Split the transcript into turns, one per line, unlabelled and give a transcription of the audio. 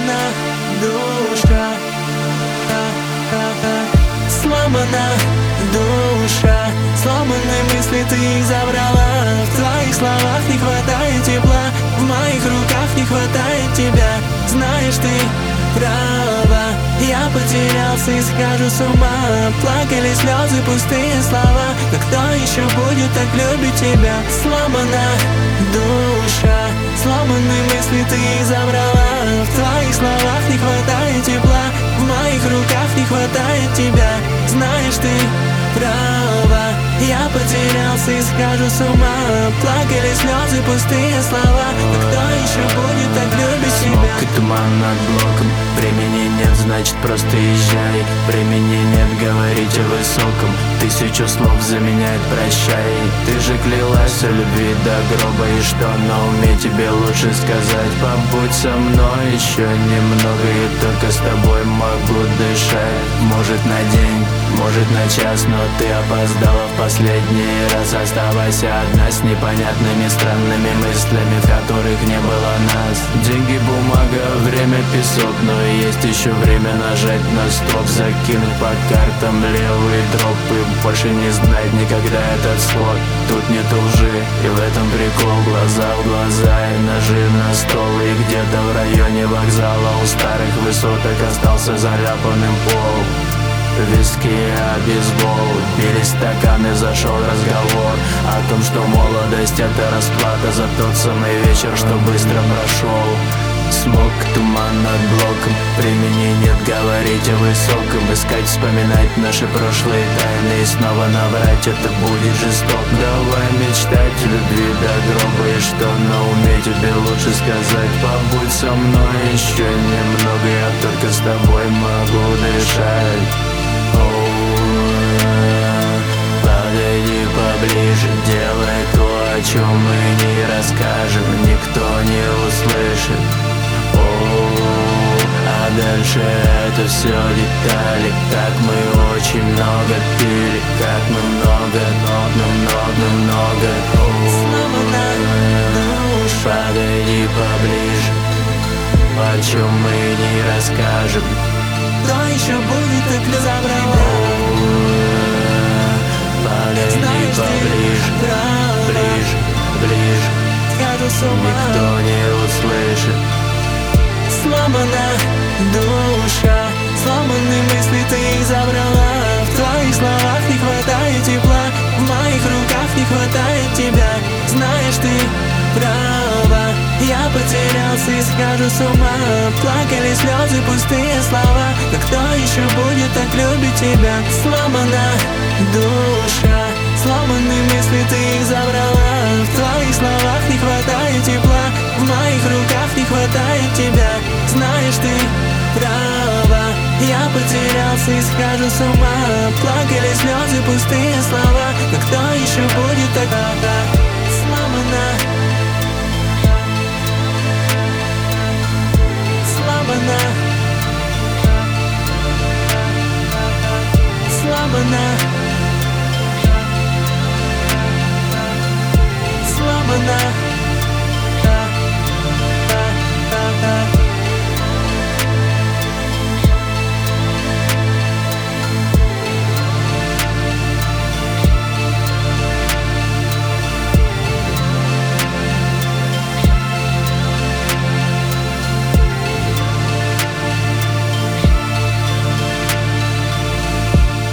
Сломана душа, сломана душа, сломанные мысли ты их забрала. В твоих словах не хватает тепла, в моих руках не хватает тебя. Знаешь, ты права, я потерялся и схожу с ума. Плакали слезы, пустые слова, но кто еще будет так любить тебя? Сломана душа, сломанные мысли ты их забрала. В твоих словах не хватает тепла, в моих руках не хватает тебя. Знаешь, ты права, я потерялся и схожу с ума. Плакали слезы, пустые слова, но кто еще будет так любить тебя?
Смог и туман над блоком, времени нет, значит просто езжай. Времени нет говорить о высоком, тысячу слов заменяет прощай. Ты же клялась о любви до гроба, и что на уме тебе лучше сказать? Побудь со мной еще немного, и только с тобой могу дышать. Может на день, может на час, но ты опоздала в последний раз. Оставайся одна с непонятными странными мыслями, в которых не было нас. Деньги, бумага, время, песок, но есть еще время нажать на стоп, закинуть по картам левый дроп и больше не знать никогда этот слот. Тут нет лжи, и в этом прикол. Глаза в глаза и ножи на стол, и где-то в районе вокзала у старых высоток остался заляпанным пол. Виски, бейсбол, били стаканы, зашел разговор о том, что молодость — это расплата за тот самый вечер, что быстро прошел. Смог, туман над блоком, времени нет говорить о высоком. Искать, вспоминать наши прошлые тайны и снова наврать — это будет жестоко. Давай мечтать о любви до гроба, и что на уме тебе лучше сказать? Побудь со мной еще немного, я только с тобой могу дышать. Подойди поближе, делай то, о чем мы не расскажем, никто не услышит. А дальше это все детали, как мы очень много пили, как мы много.
Сломана душа,
подойди поближе, о чем мы не расскажем.
кто еще будет так забрала?
Подойди
Знаешь,
поближе,
ты права,
ближе,
схожу с ума.
никто не услышит.
Сломана душа, сломанные мысли ты их забрала. В твоих словах не хватает тепла, в моих руках не хватает тебя. Знаешь, ты права, я потерялся и схожу с ума. Плакали слезы, пустые слова, но кто еще будет так любить тебя? Сломана душа, сломанные мысли ты их забрала. В твоих словах не хватает тепла, в моих руках не хватает тебя. Знаешь, ты права, я потерялся и схожу с ума. Плакали слезы, пустые слова, но кто еще будет так?